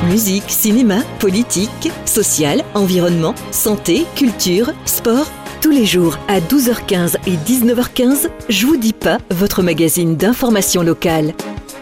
Musique, cinéma, politique, social, environnement, santé, culture, sport. Tous les jours à 12h15 et 19h15, Je vous dis pas, votre magazine d'information locale.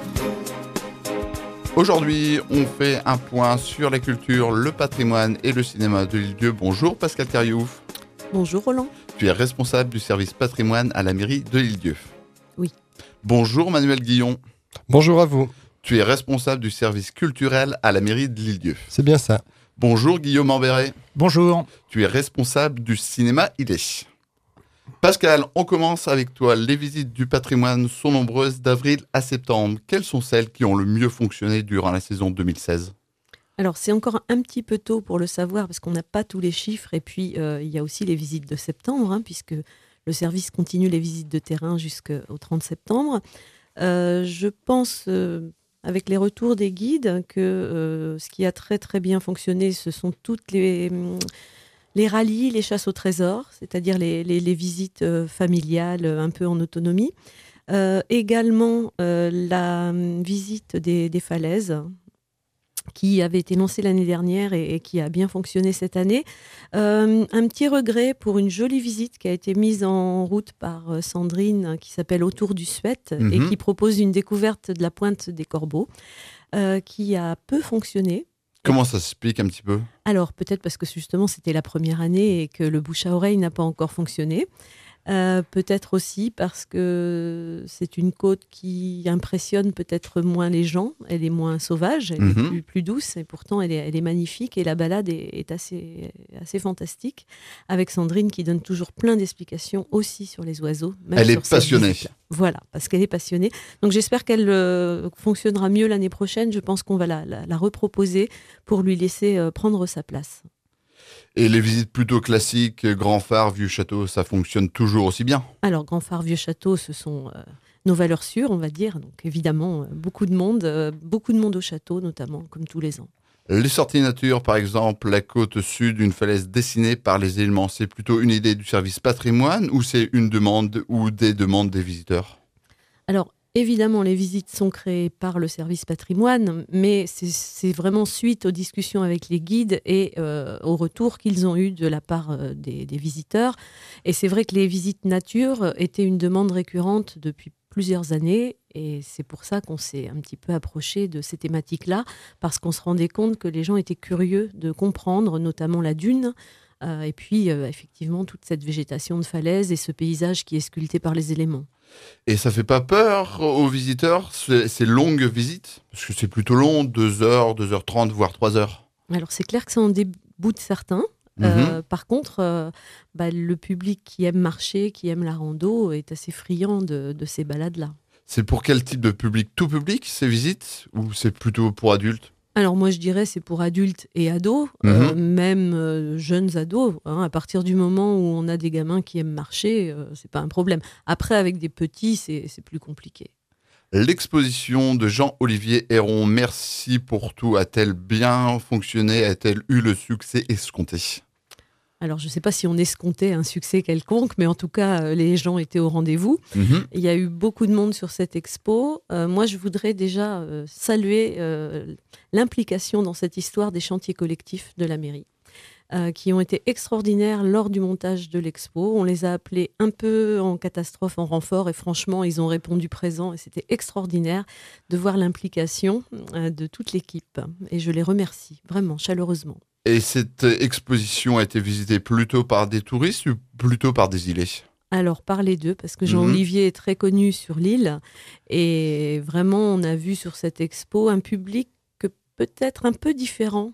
Aujourd'hui, on fait un point sur la culture, le patrimoine et le cinéma de l'Île-Dieu. Bonjour Pascal Carriouf. Bonjour Roland. Tu es responsable du service patrimoine à la mairie de l'Île-Dieu. Oui. Bonjour Manuel Guillon. Bonjour à vous. Tu es responsable du service culturel à la mairie de l'Île-Dieu. C'est bien ça. Bonjour Guillaume Amberet. Bonjour. Tu es responsable du cinéma IDE. Pascal, on commence avec toi. Les visites du patrimoine sont nombreuses d'avril à septembre. Quelles sont celles qui ont le mieux fonctionné durant la saison 2016 ? Alors, c'est encore un petit peu tôt pour le savoir parce qu'on n'a pas tous les chiffres. Et puis, il y a aussi les visites de septembre, puisque le service continue les visites de terrain jusqu'au 30 septembre. Je pense, avec les retours des guides, que ce qui a très très bien fonctionné, ce sont toutes les rallyes, les chasses au trésor, c'est-à-dire les visites familiales un peu en autonomie. Également, la visite des falaises, qui avait été lancée l'année dernière et qui a bien fonctionné cette année. Un petit regret pour une jolie visite qui a été mise en route par Sandrine, qui s'appelle Autour du Suette, et qui propose une découverte de la pointe des Corbeaux, qui a peu fonctionné. Comment ça s'explique un petit peu ? Alors, peut-être parce que justement, c'était la première année et que le bouche à oreille n'a pas encore fonctionné. Peut-être aussi parce que c'est une côte qui impressionne peut-être moins les gens. Elle est moins sauvage, elle est plus douce, et pourtant elle est magnifique. Et la balade est assez fantastique, avec Sandrine qui donne toujours plein d'explications aussi sur les oiseaux. Elle est passionnée. Voilà, parce qu'elle est passionnée. Donc j'espère qu'elle fonctionnera mieux l'année prochaine. Je pense qu'on va la reproposer pour lui laisser prendre sa place. Et les visites plutôt classiques, Grand Phare, Vieux Château, ça fonctionne toujours aussi bien ? Alors, Grand Phare, Vieux Château, ce sont nos valeurs sûres, on va dire. Donc, évidemment, beaucoup de monde au château, notamment, comme tous les ans. Les sorties nature, par exemple, la côte sud, une falaise dessinée par les éléments, c'est plutôt une idée du service patrimoine ou c'est une demande ou des demandes des visiteurs ? Alors, évidemment, les visites sont créées par le service patrimoine, mais c'est vraiment suite aux discussions avec les guides et aux retours qu'ils ont eus de la part des visiteurs. Et c'est vrai que les visites nature étaient une demande récurrente depuis plusieurs années, et c'est pour ça qu'on s'est un petit peu approché de ces thématiques-là, parce qu'on se rendait compte que les gens étaient curieux de comprendre, notamment la dune, et puis effectivement toute cette végétation de falaise et ce paysage qui est sculpté par les éléments. Et ça fait pas peur aux visiteurs, ces longues visites ? Parce que c'est plutôt long, 2h, 2h30, voire 3h. Alors c'est clair que ça en déboute certains. Par contre, le public qui aime marcher, qui aime la rando, est assez friand de ces balades-là. C'est pour quel type de public ? Tout public, ces visites ? Ou c'est plutôt pour adultes ? Alors moi je dirais c'est pour adultes et ados, même jeunes ados. À partir du moment où on a des gamins qui aiment marcher, c'est pas un problème. Après avec des petits c'est plus compliqué. L'exposition de Jean-Olivier Héron, Merci pour tout, a-t-elle bien fonctionné ? A-t-elle eu le succès escompté ? Alors, je ne sais pas si on escomptait un succès quelconque, mais en tout cas, les gens étaient au rendez-vous. Il y a eu beaucoup de monde sur cette expo. Moi, je voudrais déjà saluer l'implication dans cette histoire des chantiers collectifs de la mairie, qui ont été extraordinaires lors du montage de l'expo. On les a appelés un peu en catastrophe, en renfort, et franchement, ils ont répondu présent. Et c'était extraordinaire de voir l'implication de toute l'équipe. Et je les remercie, vraiment, chaleureusement. Et cette exposition a été visitée plutôt par des touristes ou plutôt par des îlets ? Alors, par les deux, parce que Jean-Olivier est très connu sur l'île. Et vraiment, on a vu sur cette expo un public peut-être un peu différent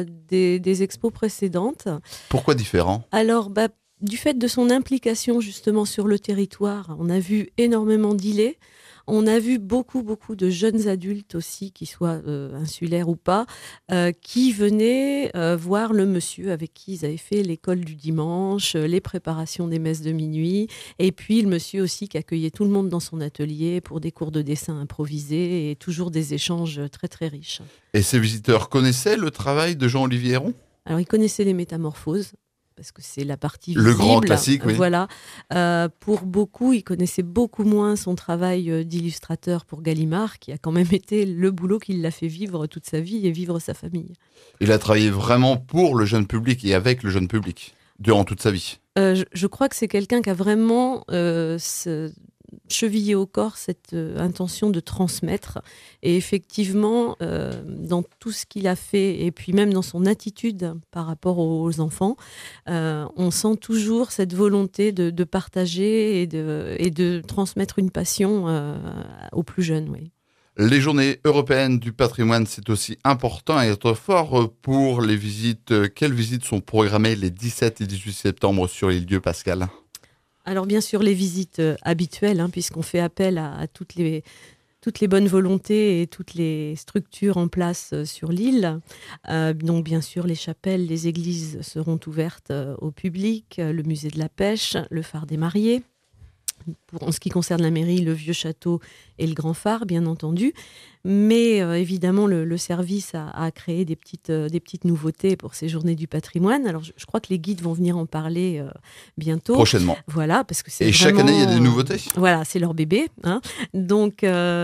des expos précédentes. Pourquoi différent ? Alors, du fait de son implication justement sur le territoire, on a vu énormément d'îlets. On a vu beaucoup de jeunes adultes aussi, qui soient insulaires ou pas, qui venaient voir le monsieur avec qui ils avaient fait l'école du dimanche, les préparations des messes de minuit, et puis le monsieur aussi qui accueillait tout le monde dans son atelier pour des cours de dessin improvisés et toujours des échanges très très riches. Et ces visiteurs connaissaient le travail de Jean-Olivier Héron ? Alors ils connaissaient les métamorphoses. parce que c'est la partie visible. Le grand classique, oui. Voilà. Pour beaucoup, ils connaissaient beaucoup moins son travail d'illustrateur pour Gallimard, qui a quand même été le boulot qui l'a fait vivre toute sa vie et vivre sa famille. Il a travaillé vraiment pour le jeune public et avec le jeune public durant toute sa vie. Je crois que c'est quelqu'un qui a vraiment chevillé au corps cette intention de transmettre. Et effectivement, dans tout ce qu'il a fait, et puis même dans son attitude par rapport aux enfants, on sent toujours cette volonté de partager et de transmettre une passion aux plus jeunes. Oui. Les journées européennes du patrimoine, c'est aussi important et être fort pour les visites. Quelles visites sont programmées les 17 et 18 septembre sur l'île-Dieu, Pascal ? Alors bien sûr les visites habituelles, puisqu'on fait appel à toutes les bonnes volontés et toutes les structures en place sur l'île. Donc bien sûr les chapelles, les églises seront ouvertes au public, le musée de la pêche, le phare des mariés. En ce qui concerne la mairie, le vieux château et le grand phare, bien entendu. Mais évidemment, le service a créé des petites nouveautés pour ces journées du patrimoine. Alors, je crois que les guides vont venir en parler bientôt. Prochainement. Voilà, parce que c'est Et chaque année, il y a des nouveautés. Voilà, c'est leur bébé. Donc,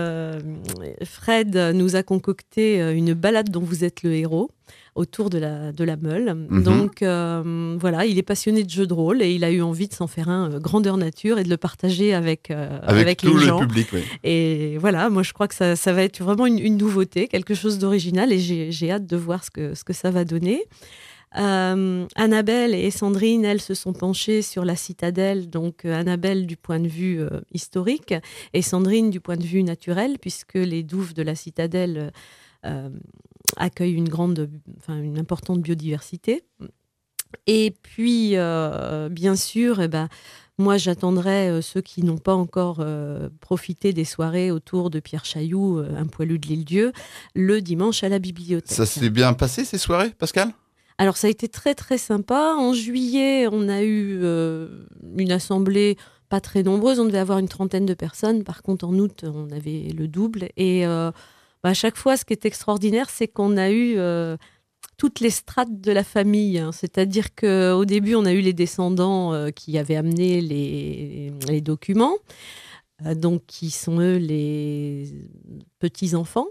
Fred nous a concocté une balade dont vous êtes le héros autour de la Meule. Mm-hmm. Donc, voilà, il est passionné de jeux de rôle et il a eu envie de s'en faire un grandeur nature et de le partager avec tout les le gens. public, oui. Et voilà, moi je crois que ça va être vraiment une nouveauté, quelque chose d'original et j'ai hâte de voir ce que ça va donner. Annabelle et Sandrine, elles se sont penchées sur la citadelle, donc Annabelle du point de vue historique et Sandrine du point de vue naturel, puisque les douves de la citadelle accueillent une importante biodiversité. Et puis, bien sûr, moi, j'attendrai ceux qui n'ont pas encore profité des soirées autour de Pierre Chailloux, un poilu de l'Île-Dieu, le dimanche à la bibliothèque. Ça s'est bien passé, ces soirées, Pascal ? Alors, ça a été très, très sympa. En juillet, on a eu une assemblée pas très nombreuse. On devait avoir une 30aine de personnes. Par contre, en août, on avait le double. Et à chaque fois, ce qui est extraordinaire, c'est qu'on a eu toutes les strates de la famille. C'est-à-dire qu'au début, on a eu les descendants qui avaient amené les documents, donc qui sont eux les petits-enfants.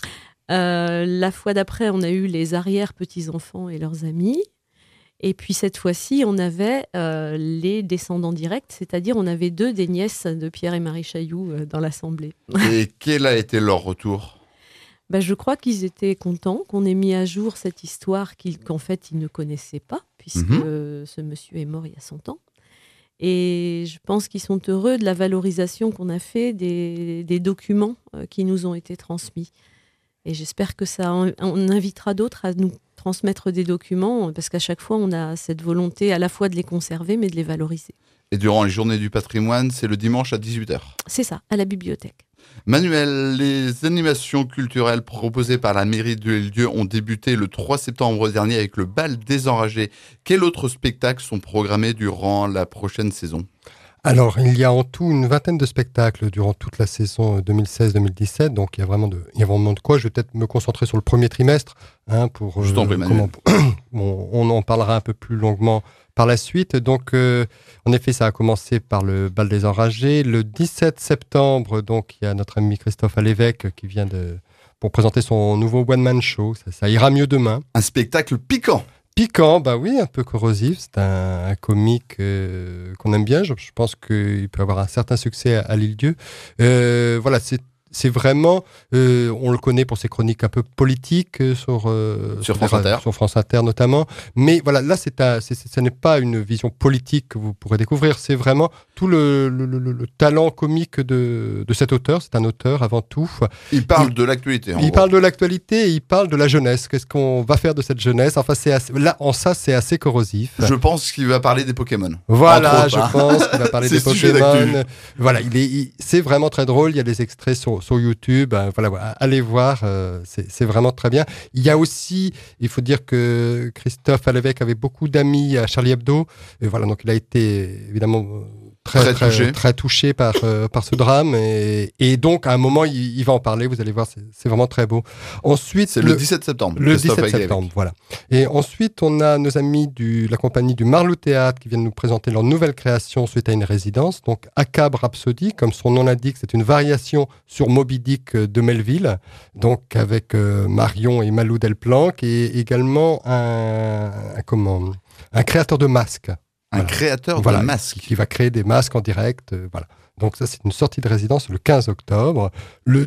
La fois d'après, on a eu les arrière-petits-enfants et leurs amis. Et puis cette fois-ci, on avait les descendants directs, c'est-à-dire on avait 2 des nièces de Pierre et Marie Chailloux dans l'Assemblée. Et quel a été leur retour ? Je crois qu'ils étaient contents qu'on ait mis à jour cette histoire qu'en fait, ils ne connaissaient pas, puisque ce monsieur est mort il y a 100 ans. Et je pense qu'ils sont heureux de la valorisation qu'on a fait des documents qui nous ont été transmis. Et j'espère que on invitera d'autres à nous transmettre des documents, parce qu'à chaque fois, on a cette volonté à la fois de les conserver, mais de les valoriser. Et durant les journées du patrimoine, c'est le dimanche à 18h. C'est ça, à la bibliothèque. Manuel, les animations culturelles proposées par la mairie de l'Île-Dieu ont débuté le 3 septembre dernier avec le bal des enragés. Quels autres spectacles sont programmés durant la prochaine saison ? Alors, il y a en tout une 20aine de spectacles durant toute la saison 2016-2017, donc il y a vraiment de quoi. Je vais peut-être me concentrer sur le premier trimestre, pour Je t'en prie, Manuel. on en parlera un peu plus longuement par la suite. Donc, en effet, ça a commencé par le bal des enragés. Le 17 septembre, donc, il y a notre ami Christophe Alévèque qui vient pour présenter son nouveau one-man show. Ça ira mieux demain. Un spectacle piquant. Piquant, oui, un peu corrosif. C'est un comique qu'on aime bien. Je pense qu'il peut avoir un certain succès à l'Île-Dieu. Voilà, c'est vraiment, on le connaît pour ses chroniques un peu politiques sur France Inter. Sur France Inter notamment. Mais voilà, là, ce n'est pas une vision politique que vous pourrez découvrir. C'est vraiment tout le talent comique de cet auteur. C'est un auteur avant tout. Il parle de l'actualité. Il parle de l'actualité et il parle de la jeunesse. Qu'est-ce qu'on va faire de cette jeunesse ? Enfin, c'est assez corrosif. Je pense qu'il va parler des Pokémon. Voilà, je pense qu'il va parler des Pokémon. D'actu. Voilà, c'est vraiment très drôle. Il y a des extraits sur YouTube. Voilà, allez voir. C'est vraiment très bien. Il y a aussi, il faut dire que Christophe Alévèque avait beaucoup d'amis à Charlie Hebdo. Et voilà, donc il a été évidemment très touché par ce drame et donc à un moment il va en parler, vous allez voir, c'est vraiment très beau. Ensuite, c'est le 17 septembre. Le 17 septembre, voilà. Et ensuite on a nos amis de la compagnie du Marlou Théâtre qui viennent nous présenter leur nouvelle création suite à une résidence, donc Akab Rhapsody, comme son nom l'indique, c'est une variation sur Moby Dick de Melville, donc avec Marion et Malou Delplanque et également un créateur de masques. Un créateur de masques. Qui va créer des masques en direct. Voilà. Donc ça, c'est une sortie de résidence le 15 octobre. Le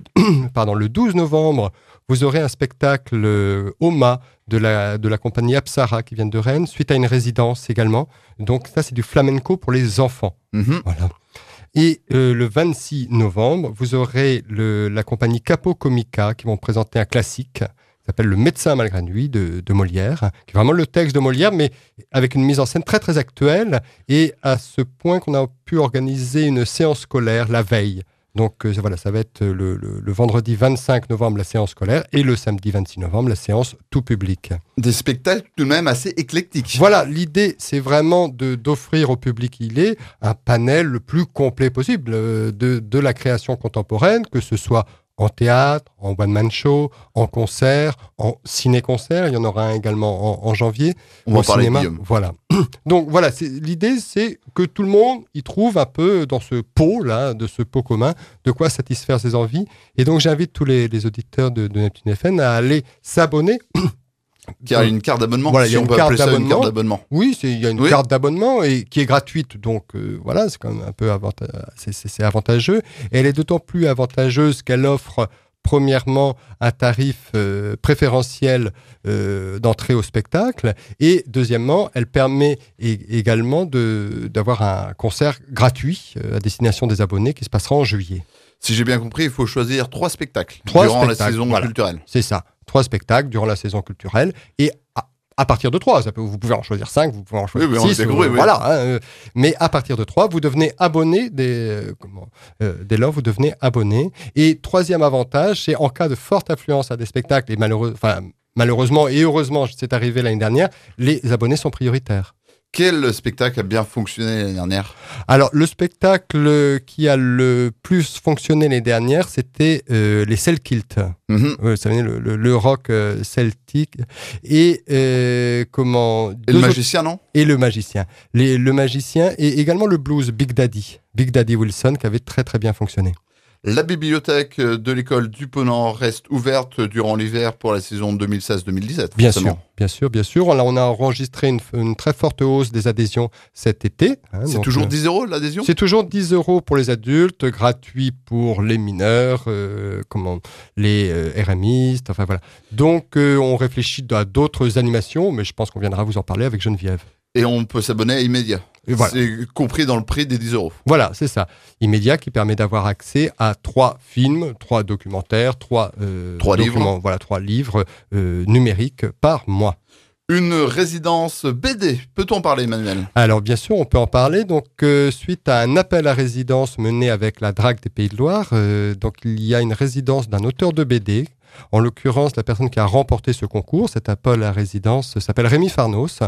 12 novembre, vous aurez un spectacle Oma de la compagnie Apsara qui vient de Rennes, suite à une résidence également. Donc ça, c'est du flamenco pour les enfants. Mm-hmm. Voilà. Et le 26 novembre, vous aurez la compagnie Capo Comica qui vont présenter un classique qui s'appelle Le médecin malgré lui de Molière, qui est vraiment le texte de Molière, mais avec une mise en scène très très actuelle, et à ce point qu'on a pu organiser une séance scolaire la veille. Donc voilà, ça va être le vendredi 25 novembre la séance scolaire, et le samedi 26 novembre la séance tout public. Des spectacles tout de même assez éclectiques. Voilà, l'idée c'est vraiment d'offrir au public un panel le plus complet possible de la création contemporaine, que ce soit en théâtre, en one-man show, en concert, en ciné-concert. Il y en aura un également en janvier. On va en parler, Guillaume. Voilà. Donc voilà, l'idée, c'est que tout le monde y trouve un peu dans ce pot-là, de ce pot commun, de quoi satisfaire ses envies. Et donc j'invite tous les auditeurs de Neptune FM à aller s'abonner. Il y a une carte d'abonnement. Voilà, il y a une carte d'abonnement. Oui, il y a une carte d'abonnement et qui est gratuite. Donc voilà, c'est quand même un peu c'est avantageux. Et elle est d'autant plus avantageuse qu'elle offre premièrement un tarif préférentiel d'entrée au spectacle et deuxièmement, elle permet également d'avoir un concert gratuit à destination des abonnés qui se passera en juillet. Si j'ai bien compris, il faut choisir 3 spectacles durant la saison culturelle. C'est ça. 3 spectacles durant la saison culturelle et à partir de 3, vous pouvez en choisir 5, vous pouvez en choisir 6, voilà. Mais à partir de 3, vous devenez abonné dès lors, vous devenez abonné. Et troisième avantage, c'est en cas de forte affluence à des spectacles, et malheureusement et heureusement, c'est arrivé l'année dernière, les abonnés sont prioritaires. Quel spectacle a bien fonctionné l'année dernière ? Alors, le spectacle qui a le plus fonctionné l'année dernière, c'était les Selkilt. Mm-hmm. Vous savez, le rock celtique. Et Et le magicien, non ? Et le magicien. Le magicien et également le blues Big Daddy Wilson, qui avait très très bien fonctionné. La bibliothèque de l'école du Ponant reste ouverte durant l'hiver pour la saison 2016-2017. Bien sûr. Là, on a enregistré une très forte hausse des adhésions cet été. C'est toujours 10 € l'adhésion ? C'est toujours 10 € pour les adultes, gratuit pour les mineurs, les RMistes, enfin voilà. Donc, on réfléchit à d'autres animations, mais je pense qu'on viendra vous en parler avec Geneviève. Et on peut s'abonner immédiat. Voilà. C'est compris dans le prix des 10 €. Voilà, c'est ça. Immédiat qui permet d'avoir accès à 3 films, 3 documentaires, 3 livres. Voilà, 3 livres numériques par mois. Une résidence BD, peut-on en parler, Emmanuel ? Alors bien sûr, on peut en parler. Donc suite à un appel à résidence mené avec la DRAC des Pays de Loire, donc il y a une résidence d'un auteur de BD. En l'occurrence, la personne qui a remporté ce concours, cet appel à résidence, s'appelle Rémi Farnos.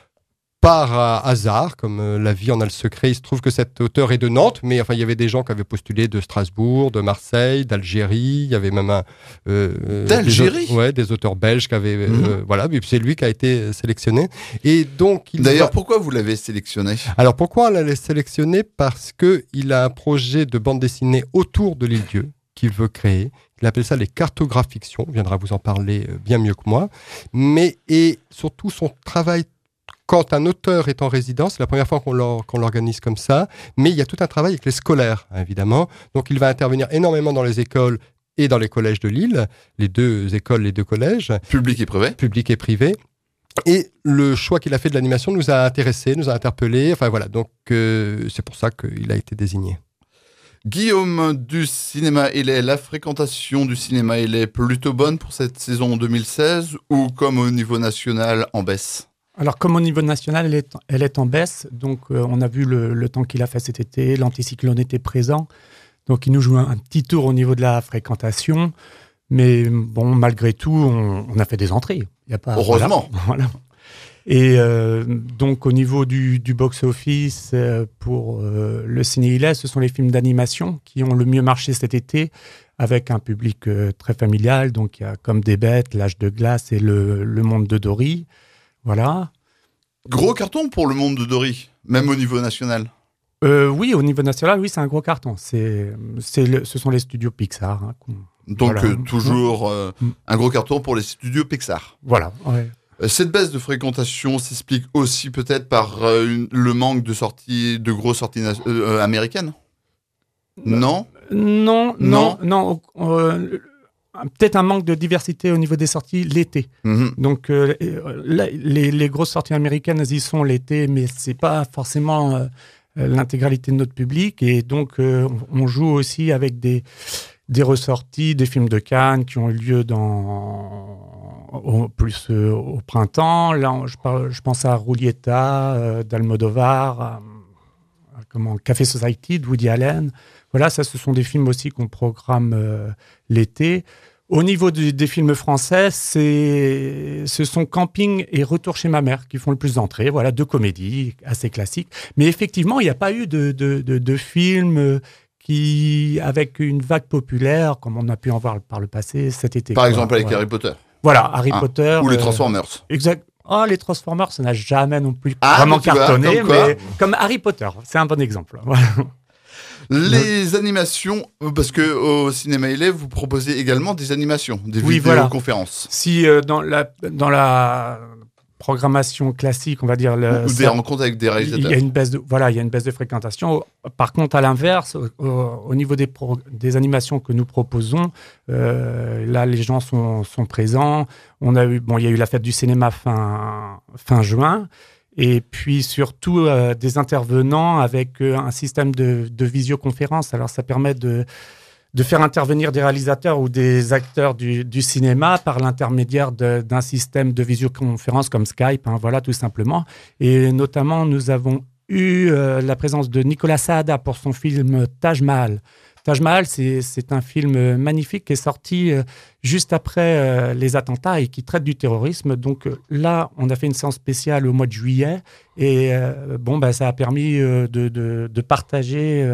Par hasard, comme la vie en a le secret, il se trouve que cet auteur est de Nantes, mais enfin il y avait des gens qui avaient postulé de Strasbourg, de Marseille, d'Algérie, il y avait même d'Algérie, des auteurs belges qui avaient voilà, et puis c'est lui qui a été sélectionné. Et donc pourquoi vous l'avez sélectionné ? Alors pourquoi on l'a sélectionné ? Parce que il a un projet de bande dessinée autour de l'île-dieu qu'il veut créer. Il appelle ça les cartographes fiction. Il viendra vous en parler bien mieux que moi. Et surtout son travail. Quand un auteur est en résidence, c'est la première fois qu'on l'organise comme ça, mais il y a tout un travail avec les scolaires, évidemment. Donc, il va intervenir énormément dans les écoles et dans les collèges de Lille, les 2 écoles, les 2 collèges. Public et privé. Public et privé. Et le choix qu'il a fait de l'animation nous a intéressés, nous a interpellés. Enfin, voilà. Donc, c'est pour ça qu'il a été désigné. Guillaume du Cinéma Élé, la fréquentation du cinéma est plutôt bonne pour cette saison 2016 ou comme au niveau national en baisse ? Alors, comme au niveau national, elle est en baisse. Donc, on a vu le temps qu'il a fait cet été. L'anticyclone était présent. Donc, il nous joue un petit tour au niveau de la fréquentation. Mais bon, malgré tout, on a fait des entrées. Il y a pas, heureusement. Voilà. Et donc, au niveau du box-office, pour le Ciné Hillet, ce sont les films d'animation qui ont le mieux marché cet été, avec un public très familial. Donc, il y a Comme des bêtes, L'âge de glace et le monde de Dory. Voilà. Gros carton pour le monde de Dory, même au niveau national. Oui, au niveau national, oui, c'est un gros carton. Ce sont les studios Pixar. Hein, donc, voilà. toujours un gros carton pour les studios Pixar. Voilà, ouais. Cette baisse de fréquentation s'explique aussi peut-être par le manque de grosses sorties américaines. Non. Non. Peut-être un manque de diversité au niveau des sorties l'été. Donc, les grosses sorties américaines, elles y sont l'été, mais c'est pas forcément l'intégralité de notre public. Et donc, on joue aussi avec des ressorties, des films de Cannes qui ont eu lieu au printemps. Là, je pense à Rullieta d'Almodovar, Café Society de Woody Allen. Voilà, ça, ce sont des films aussi qu'on programme l'été. Au niveau des films français, ce sont Camping et Retour chez ma mère qui font le plus d'entrées. Voilà, 2 comédies assez classiques. Mais effectivement, il n'y a pas eu de films avec une vague populaire, comme on a pu en voir par le passé cet été. Par exemple, avec Harry Potter. Voilà, Harry Potter. Ou les Transformers. Exact. Oh, les Transformers, ça n'a jamais non plus vraiment cartonné, mais comme Harry Potter, c'est un bon exemple. Voilà. Les animations, parce que au Cinéma Hillet, vous proposez également des animations, des vidéoconférences. Si dans la programmation classique, on va dire, ou des rencontres avec des réalisateurs. Il y a une baisse de fréquentation. Par contre, à l'inverse, au niveau des animations que nous proposons, là, les gens sont présents. Il y a eu la fête du cinéma fin juin. Et puis surtout des intervenants avec un système de visioconférence. Alors ça permet de faire intervenir des réalisateurs ou des acteurs du cinéma par l'intermédiaire d'un système de visioconférence comme Skype, voilà, tout simplement. Et notamment, nous avons eu la présence de Nicolas Saada pour son film Taj Mahal. Taj Mahal, c'est un film magnifique qui est sorti juste après les attentats et qui traite du terrorisme. Donc là, on a fait une séance spéciale au mois de juillet et ça a permis de partager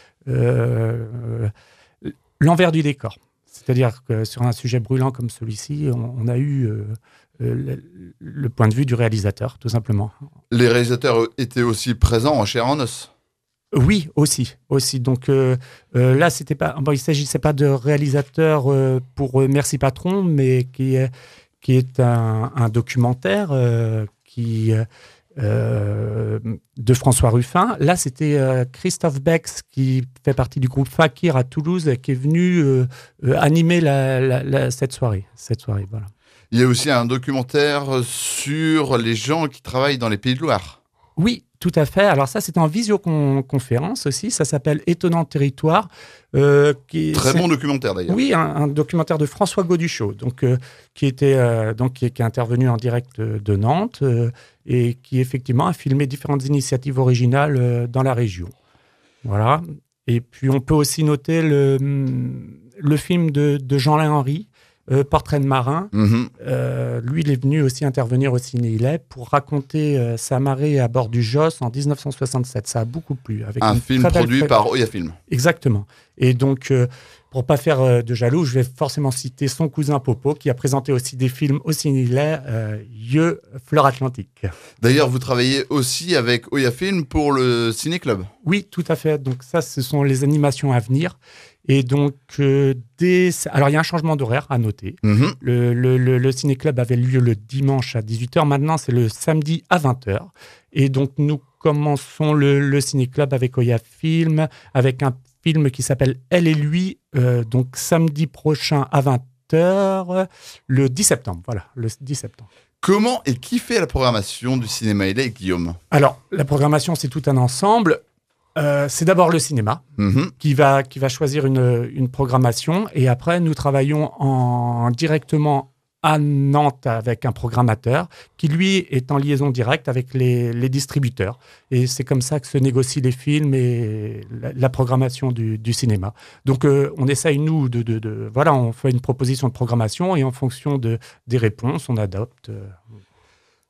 l'envers du décor. C'est-à-dire que sur un sujet brûlant comme celui-ci, on a eu le point de vue du réalisateur, tout simplement. Les réalisateurs étaient aussi présents en chair et en os. Oui, aussi. Donc là, il ne s'agissait pas de réalisateur pour Merci Patron, mais qui est un documentaire de François Ruffin. Là, c'était Christophe Bex, qui fait partie du groupe Fakir à Toulouse, qui est venu animer cette soirée. Voilà. Il y a aussi un documentaire sur les gens qui travaillent dans les Pays de Loire. Oui, tout à fait. Alors ça, c'est en visioconférence aussi. Ça s'appelle Étonnant Territoire. Très bon documentaire d'ailleurs. Oui, un documentaire de François Gauduchot, qui est intervenu en direct de Nantes et qui effectivement a filmé différentes initiatives originales dans la région. Voilà. Et puis on peut aussi noter le film de Jean-Lin Henry, Portrait de marin. Lui, il est venu aussi intervenir au Ciné Hillet pour raconter sa marée à bord du Joss en 1967. Ça a beaucoup plu. Avec un film produit par Oya Film. Exactement. Et donc, pour pas faire de jaloux, je vais forcément citer son cousin Popo, qui a présenté aussi des films au Ciné Hillet, Yeux, Fleur Atlantique. D'ailleurs, vous travaillez aussi avec Oya Film pour le Ciné Club. Oui, tout à fait. Donc ça, ce sont les animations à venir. Et donc, alors il y a un changement d'horaire à noter. Le ciné-club avait lieu le dimanche à 18h. Maintenant, c'est le samedi à 20h. Et donc, nous commençons le ciné-club avec Oya Film, avec un film qui s'appelle Elle et lui, donc samedi prochain à 20h, le 10 septembre. Voilà, le 10 septembre. Comment et qui fait la programmation du Cinéma Hillet, Guillaume ? Alors, la programmation, c'est tout un ensemble. C'est d'abord le cinéma qui va choisir une programmation et après nous travaillons directement à Nantes avec un programmateur qui lui est en liaison directe avec les distributeurs et c'est comme ça que se négocient les films et la programmation du cinéma. Donc on essaye nous on fait une proposition de programmation et en fonction des réponses on adopte.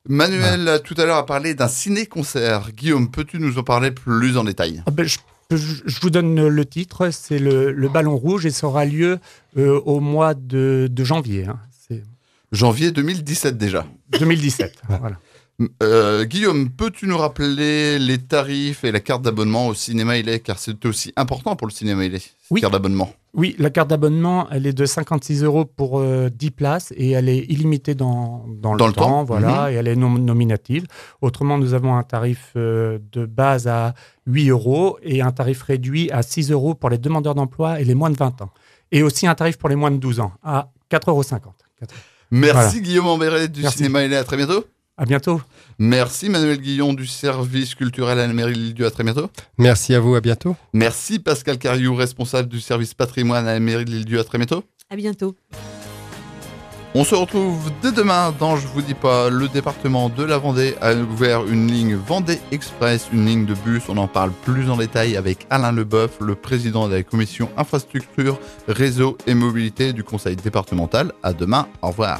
Manuel, tout à l'heure, a parlé d'un ciné-concert. Guillaume, peux-tu nous en parler plus en détail ? Je vous donne le titre, c'est le Ballon Rouge et ça aura lieu au mois de janvier. C'est janvier 2017 déjà. 2017, voilà. Guillaume, peux-tu nous rappeler les tarifs et la carte d'abonnement au cinéma Illet, car c'est aussi important pour le cinéma Illet, cette carte d'abonnement. Oui, la carte d'abonnement, elle est de 56 € pour 10 places et elle est illimitée dans le temps, voilà, et elle est nominative. Autrement, nous avons un tarif de base à 8 € et un tarif réduit à 6 € pour les demandeurs d'emploi et les moins de 20 ans. Et aussi un tarif pour les moins de 12 ans à 4,50 €. Merci Guillaume Amberet du cinéma Illet, à très bientôt. À bientôt. Merci Manuel Guillon du service culturel à la mairie de l'Île-Dieu, à très bientôt. Merci à vous, à bientôt. Merci Pascal Cariou, responsable du service patrimoine à la mairie de l'Île-Dieu, à très bientôt. À bientôt. On se retrouve dès demain dans Je vous dis pas. Le département de la Vendée a ouvert une ligne Vendée Express, une ligne de bus. On en parle plus en détail avec Alain Leboeuf, le président de la commission infrastructure, réseau et mobilité du conseil départemental. À demain, au revoir.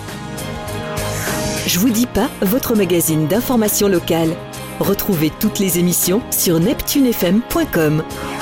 Je vous dis pas, votre magazine d'information locale. Retrouvez toutes les émissions sur neptunefm.com.